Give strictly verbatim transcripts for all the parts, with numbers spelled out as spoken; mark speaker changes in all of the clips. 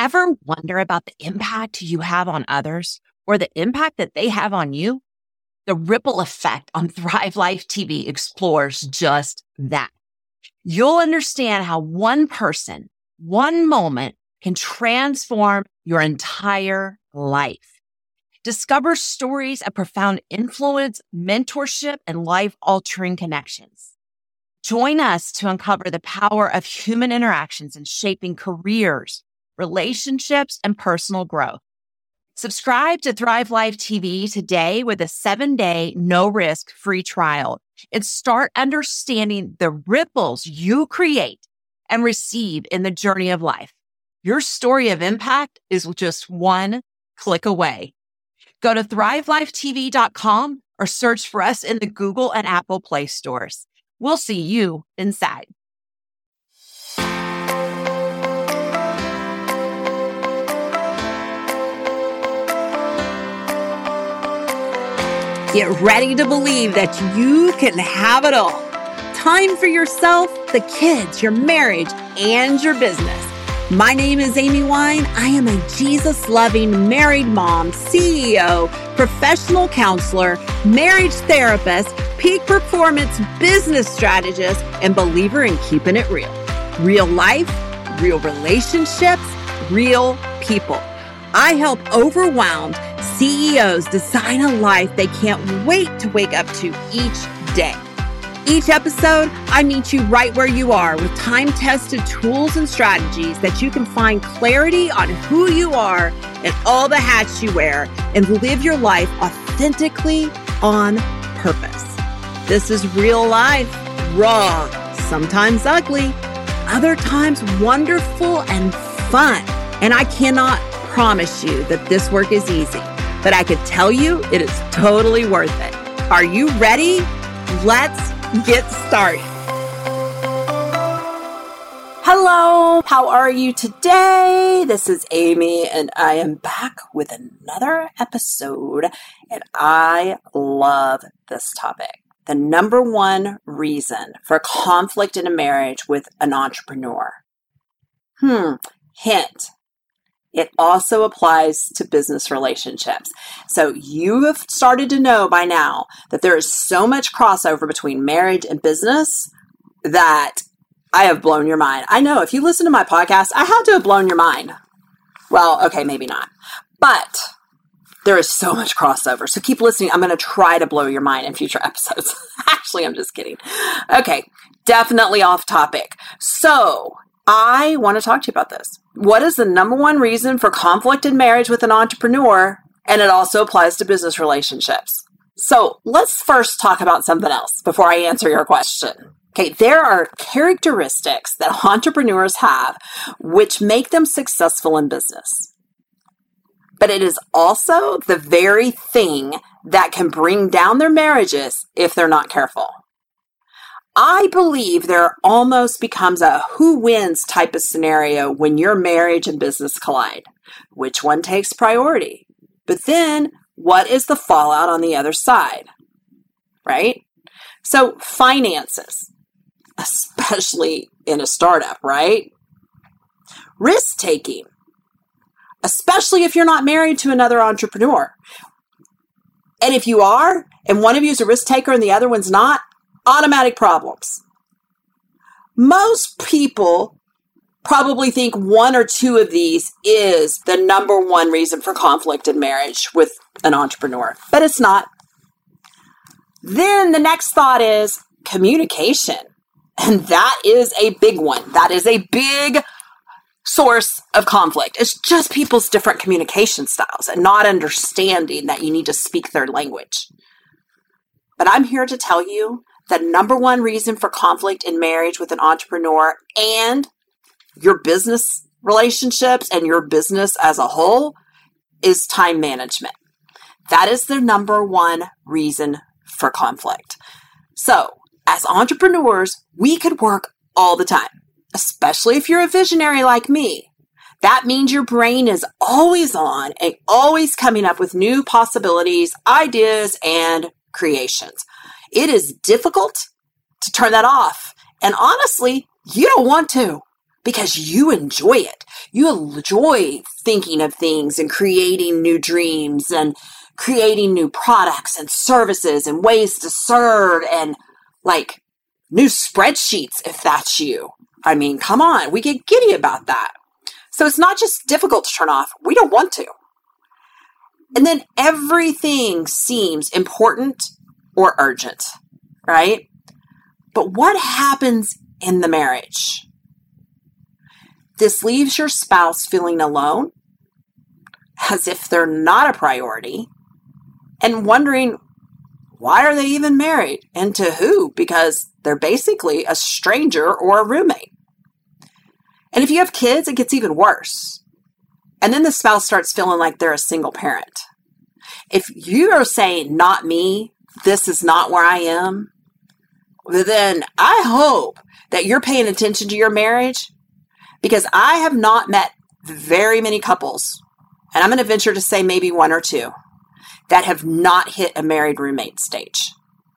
Speaker 1: Ever wonder about the impact you have on others or the impact that they have on you? The Ripple Effect on Thrive Life T V explores just that. You'll understand how one person, one moment can transform your entire life. Discover stories of profound influence, mentorship, and life-altering connections. Join us to uncover the power of human interactions in shaping careers, relationships, and personal growth. Subscribe to Thrive Life T V today with a seven-day, no-risk free trial and start understanding the ripples you create and receive in the journey of life. Your story of impact is just one click away. Go to thrive life t v dot com or search for us in the Google and Apple Play stores. We'll see you inside. Get ready to believe that you can have it all. Time for yourself, the kids, your marriage, and your business. My name is Amy Wine. I am a Jesus-loving married mom, C E O, professional counselor, marriage therapist, peak performance business strategist, and believer in keeping it real. Real life, real relationships, real people. I help overwhelmed C E Os design a life they can't wait to wake up to each day. Each episode, I meet you right where you are with time-tested tools and strategies that you can find clarity on who you are and all the hats you wear and live your life authentically on purpose. This is real life, raw, sometimes ugly, other times wonderful and fun. And I cannot promise you that this work is easy, but I can tell you it is totally worth it. Are you ready? Let's get started. Hello, how are you today? This is Amy, and I am back with another episode, and I love this topic. The number one reason for conflict in a marriage with an entrepreneur. Hmm, hint. It also applies to business relationships. So you have started to know by now that there is so much crossover between marriage and business that I have blown your mind. I know if you listen to my podcast, I had to have blown your mind. Well, okay, maybe not. But there is so much crossover. So keep listening. I'm going to try to blow your mind in future episodes. Actually, I'm just kidding. Okay, definitely off topic. So I want to talk to you about this. What is the number one reason for conflict in marriage with an entrepreneur? And it also applies to business relationships. So let's first talk about something else before I answer your question. Okay, there are characteristics that entrepreneurs have which make them successful in business. But it is also the very thing that can bring down their marriages if they're not careful. I believe there almost becomes a who wins type of scenario when your marriage and business collide. Which one takes priority? But then, what is the fallout on the other side? Right? So, finances, especially in a startup, right? Risk-taking, especially if you're not married to another entrepreneur. And if you are, and one of you is a risk taker and the other one's not, automatic problems. Most people probably think one or two of these is the number one reason for conflict in marriage with an entrepreneur, but it's not. Then the next thought is communication. And that is a big one. That is a big source of conflict. It's just people's different communication styles and not understanding that you need to speak their language. But I'm here to tell you the number one reason for conflict in marriage with an entrepreneur and your business relationships and your business as a whole is time management. That is the number one reason for conflict. So, as entrepreneurs, we could work all the time, especially if you're a visionary like me. That means your brain is always on and always coming up with new possibilities, ideas, and creations. It is difficult to turn that off. And honestly, you don't want to. because you enjoy it. You enjoy thinking of things and creating new dreams and creating new products and services and ways to serve and like new spreadsheets if that's you. I mean, come on, we get giddy about that. So it's not just difficult to turn off. We don't want to. And then everything seems important or urgent, right? But what happens in the marriage? This leaves your spouse feeling alone, as if they're not a priority, and wondering, why are they even married? And to who? Because they're basically a stranger or a roommate. And if you have kids, it gets even worse. And then the spouse starts feeling like they're a single parent. If you are saying, not me, this is not where I am, then I hope that you're paying attention to your marriage, because I have not met very many couples, and I'm going to venture to say maybe one or two, that have not hit a married roommate stage.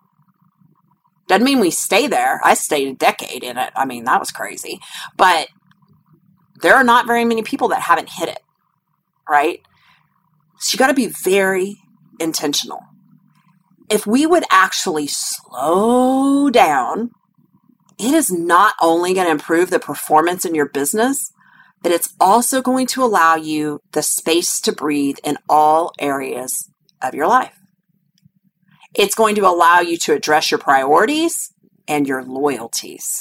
Speaker 1: Doesn't mean we stay there. I stayed a decade in it. I mean, that was crazy. But there are not very many people that haven't hit it, right? So you got to be very intentional. If we would actually slow down, it is not only going to improve the performance in your business, but it's also going to allow you the space to breathe in all areas of your life. It's going to allow you to address your priorities and your loyalties.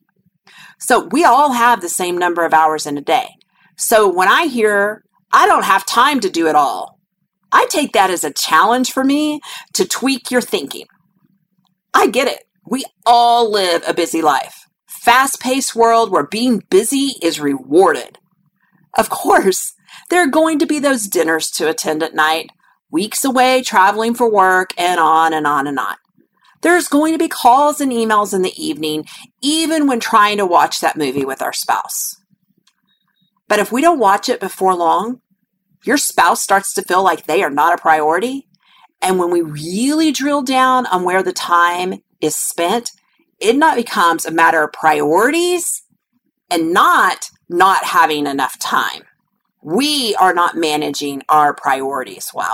Speaker 1: So we all have the same number of hours in a day. So when I hear, I don't have time to do it all, I take that as a challenge for me to tweak your thinking. I get it. We all live a busy life. Fast-paced world where being busy is rewarded. Of course, there are going to be those dinners to attend at night, weeks away traveling for work, and on and on and on. There's going to be calls and emails in the evening, even when trying to watch that movie with our spouse. But if we don't watch it before long, your spouse starts to feel like they are not a priority. And when we really drill down on where the time is spent, it not becomes a matter of priorities and not not having enough time. We are not managing our priorities well.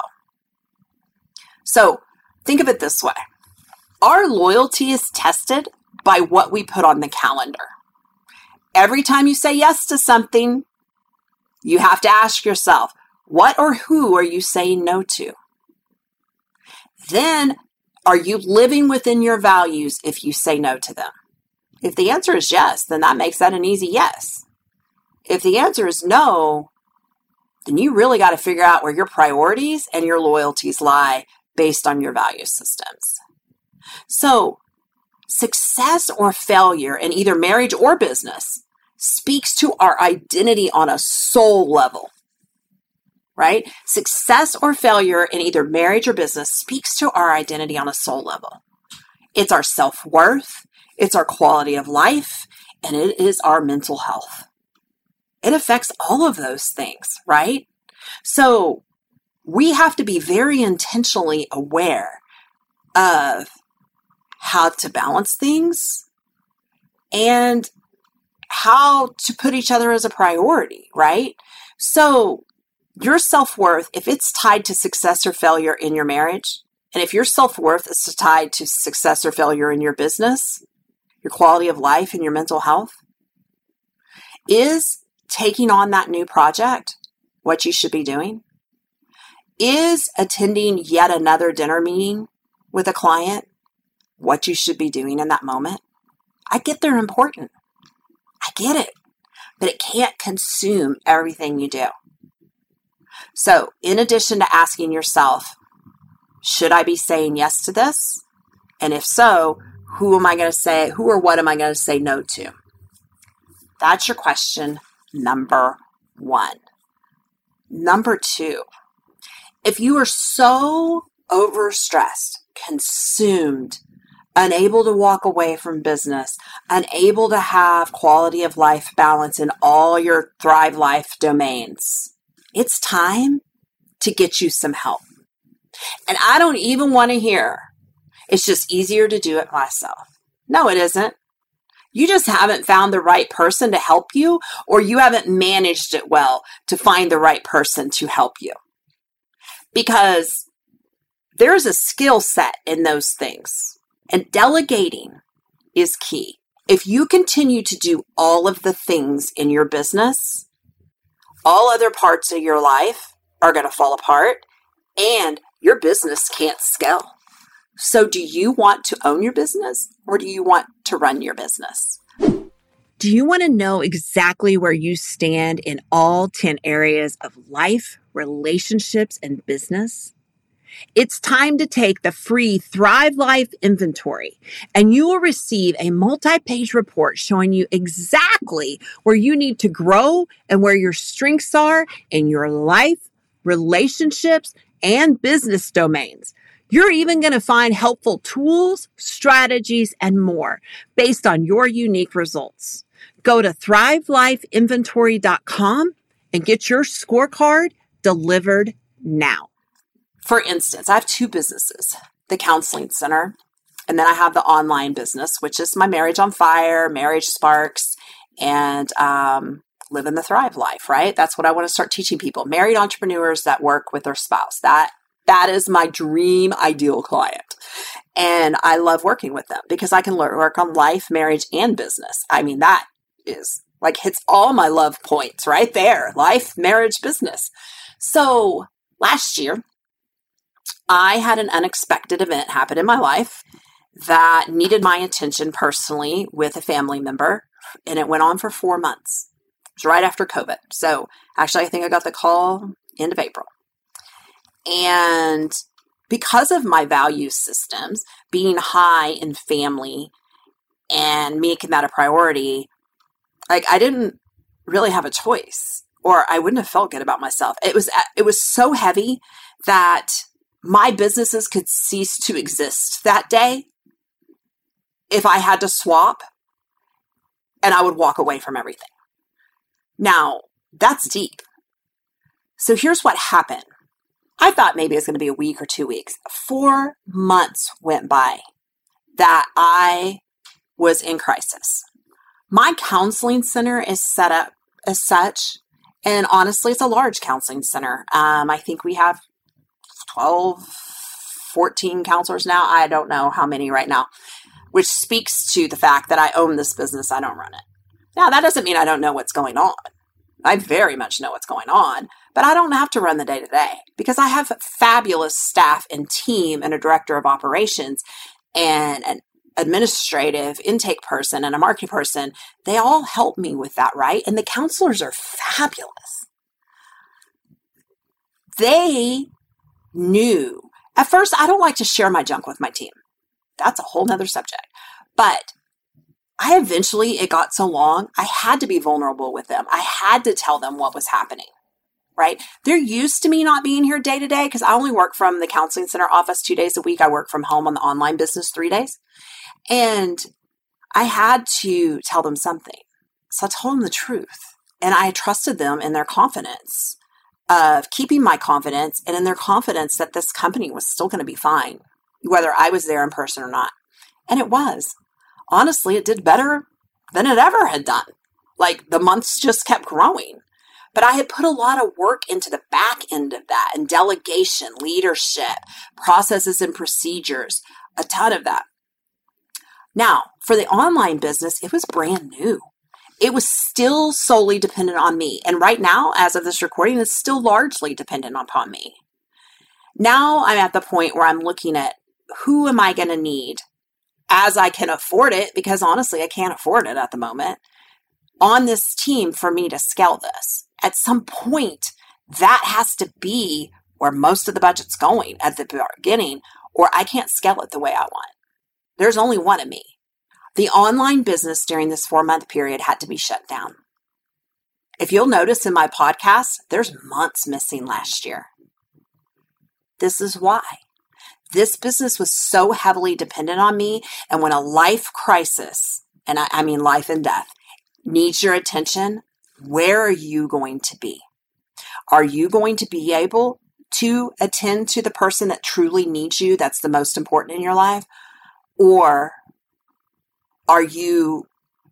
Speaker 1: So think of it this way. Our loyalty is tested by what we put on the calendar. Every time you say yes to something, you have to ask yourself, what or who are you saying no to? Then, are you living within your values if you say no to them? If the answer is yes, then that makes that an easy yes. If the answer is no, then you really got to figure out where your priorities and your loyalties lie based on your value systems. So, success or failure in either marriage or business speaks to our identity on a soul level, right? Success or failure in either marriage or business speaks to our identity on a soul level. It's our self-worth, it's our quality of life, and it is our mental health. It affects all of those things, right? So we have to be very intentionally aware of how to balance things and how to put each other as a priority, right? So your self-worth, if it's tied to success or failure in your marriage, and if your self-worth is tied to success or failure in your business, your quality of life and your mental health, is taking on that new project what you should be doing? Is attending yet another dinner meeting with a client what you should be doing in that moment? I get they're important. I get it. But it can't consume everything you do. So, in addition to asking yourself, should I be saying yes to this? And if so, who am I going to say, who or what am I going to say no to? That's your question number one. Number two, if you are so overstressed, consumed, unable to walk away from business, unable to have quality of life balance in all your Thrive Life domains, it's time to get you some help. And I don't even want to hear, it's just easier to do it myself. No, it isn't. You just haven't found the right person to help you, or you haven't managed it well to find the right person to help you. Because there's a skill set in those things, and delegating is key. If you continue to do all of the things in your business, all other parts of your life are going to fall apart and your business can't scale. So do you want to own your business, or do you want to run your business?
Speaker 2: Do you want to know exactly where you stand in all ten areas of life, relationships, and business? It's time to take the free Thrive Life inventory, and you will receive a multi-page report showing you exactly where you need to grow and where your strengths are in your life, relationships, and business domains. You're even going to find helpful tools, strategies, and more based on your unique results. Go to thrive life inventory dot com and get your scorecard delivered now.
Speaker 1: For instance, I have two businesses, the Counseling Center, and then I have the online business, which is my Marriage on Fire, Marriage Sparks, and um, living the Thrive Life, right? That's what I want to start teaching people. Married entrepreneurs that work with their spouse. That That is my dream ideal client. And I love working with them because I can learn, work on life, marriage, and business. I mean, that is like hits all my love points right there. Life, marriage, business. So last year, I had an unexpected event happen in my life that needed my attention personally with a family member. And it went on for four months. It was right after COVID. So actually, I think I got the call end of April. And because of my value systems being high in family and making that a priority, like I didn't really have a choice, or I wouldn't have felt good about myself. It was it was so heavy that my businesses could cease to exist that day if I had to swap, and I would walk away from everything. Now, that's deep. So here's what happened. I thought maybe it was going to be a week or two weeks. Four months went by that I was in crisis. My counseling center is set up as such, and honestly, it's a large counseling center. Um, I think we have twelve, fourteen counselors now. I don't know how many right now, which speaks to the fact that I own this business. I don't run it. Now, that doesn't mean I don't know what's going on. I very much know what's going on, but I don't have to run the day-to-day because I have fabulous staff and team and a director of operations and an administrative intake person and a marketing person. They all help me with that, right? And the counselors are fabulous. They knew. At first, I don't like to share my junk with my team. That's a whole nother subject. But I eventually, it got so long, I had to be vulnerable with them. I had to tell them what was happening, right? They're used to me not being here day to day because I only work from the counseling center office two days a week. I work from home on the online business three days. And I had to tell them something. So I told them the truth. And I trusted them in their confidence of keeping my confidence and in their confidence that this company was still going to be fine, whether I was there in person or not. And it was. Honestly, it did better than it ever had done. Like the months just kept growing. But I had put a lot of work into the back end of that and delegation, leadership, processes and procedures, a ton of that. Now, for the online business, it was brand new. It was still solely dependent on me. And right now, as of this recording, it's still largely dependent upon me. Now I'm at the point where I'm looking at who am I going to need as I can afford it, because honestly, I can't afford it at the moment, on this team for me to scale this. At some point, that has to be where most of the budget's going at the beginning, or I can't scale it the way I want. There's only one of me. The online business during this four-month period had to be shut down. If you'll notice in my podcast, there's months missing last year. This is why. This business was so heavily dependent on me, and when a life crisis, and I, I mean life and death, needs your attention, where are you going to be? Are you going to be able to attend to the person that truly needs you, that's the most important in your life? Or are you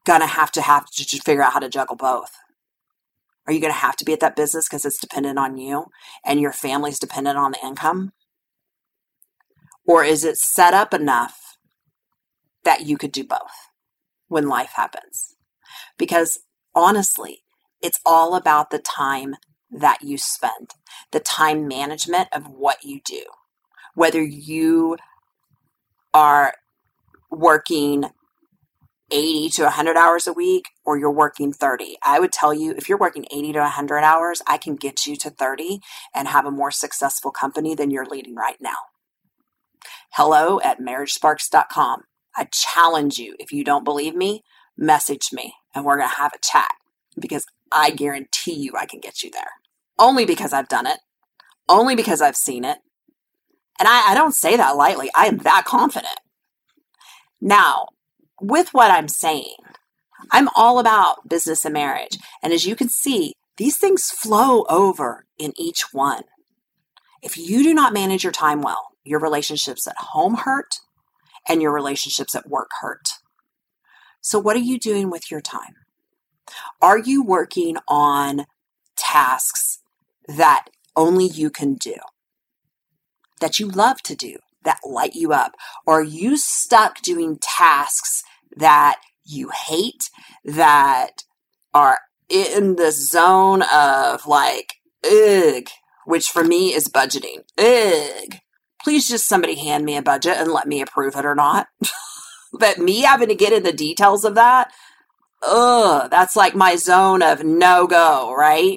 Speaker 1: going to have to have to just figure out how to juggle both? Are you going to have to be at that business because it's dependent on you and your family's dependent on the income? Or is it set up enough that you could do both when life happens? Because honestly, it's all about the time that you spend, the time management of what you do. Whether you are working eighty to one hundred hours a week or you're working thirty. I would tell you, if you're working eighty to one hundred hours, I can get you to thirty and have a more successful company than you're leading right now. Hello at marriage sparks dot com. I challenge you, if you don't believe me, message me and we're going to have a chat, because I guarantee you I can get you there. Only because I've done it. Only because I've seen it. And I, I don't say that lightly. I am that confident. Now, with what I'm saying, I'm all about business and marriage. And as you can see, these things flow over in each one. If you do not manage your time well, your relationships at home hurt and your relationships at work hurt. So what are you doing with your time? Are you working on tasks that only you can do, that you love to do, that light you up? Or are you stuck doing tasks that you hate, that are in the zone of like, ugh, which for me is budgeting. Ugh. Please just somebody hand me a budget and let me approve it or not. But me having to get in the details of that, ugh, that's like my zone of no-go, right?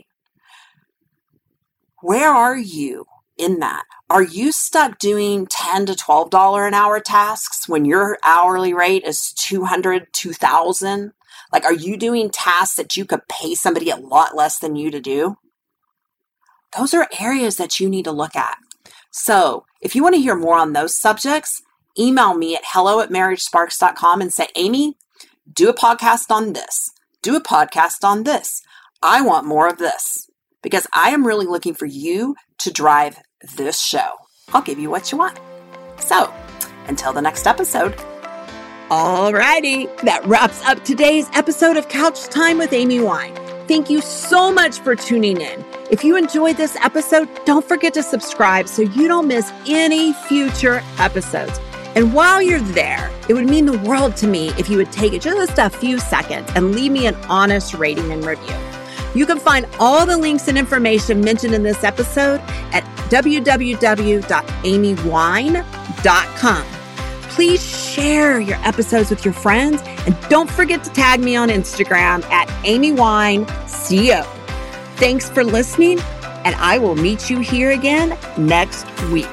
Speaker 1: Where are you in that? Are you stuck doing ten to twelve dollars an hour tasks when your hourly rate is two hundred, two thousand? Like, are you doing tasks that you could pay somebody a lot less than you to do? Those are areas that you need to look at. So if you want to hear more on those subjects, email me at hello at marriage sparks dot com and say, Amy, do a podcast on this. Do a podcast on this. I want more of this, because I am really looking for you to drive this show. I'll give you what you want. So until the next episode.
Speaker 2: Alrighty, that wraps up today's episode of Couch Time with Amy Wine. Thank you so much for tuning in. If you enjoyed this episode, don't forget to subscribe so you don't miss any future episodes. And while you're there, it would mean the world to me if you would take just a few seconds and leave me an honest rating and review. You can find all the links and information mentioned in this episode at w w w dot amy wine dot com. Please share your episodes with your friends and don't forget to tag me on Instagram at amy wine co. Thanks for listening, and I will meet you here again next week.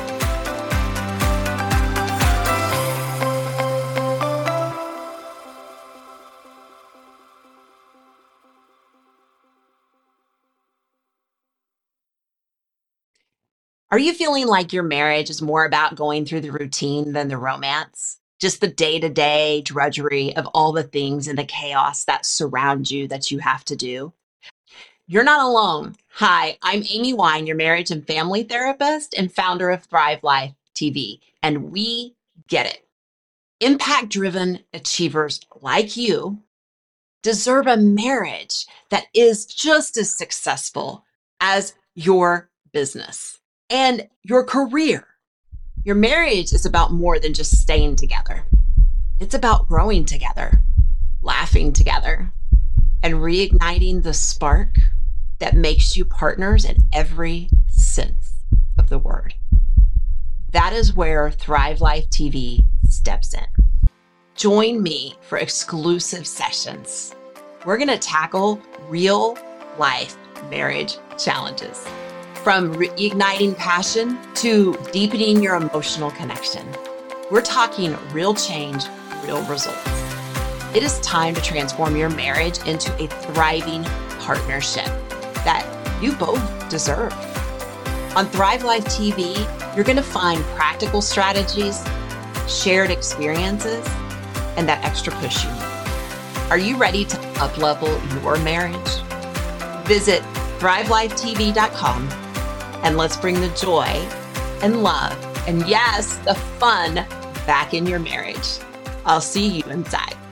Speaker 2: Are you feeling like your marriage is more about going through the routine than the romance? Just the day-to-day drudgery of all the things and the chaos that surround you that you have to do? You're not alone. Hi, I'm Amy Wine, your marriage and family therapist and founder of Thrive Life T V, and we get it. Impact-driven achievers like you deserve a marriage that is just as successful as your business and your career. Your marriage is about more than just staying together. It's about growing together, laughing together, and reigniting the spark that makes you partners in every sense of the word. That is where Thrive Life T V steps in. Join me for exclusive sessions. We're going to tackle real life marriage challenges, from reigniting passion to deepening your emotional connection. We're talking real change, real results. It is time to transform your marriage into a thriving partnership that you both deserve. On Thrive Life T V, you're going to find practical strategies, shared experiences, and that extra push you need. Are you ready to up-level your marriage? Visit thrive life t v dot com and let's bring the joy and love and, yes, the fun back in your marriage. I'll see you inside.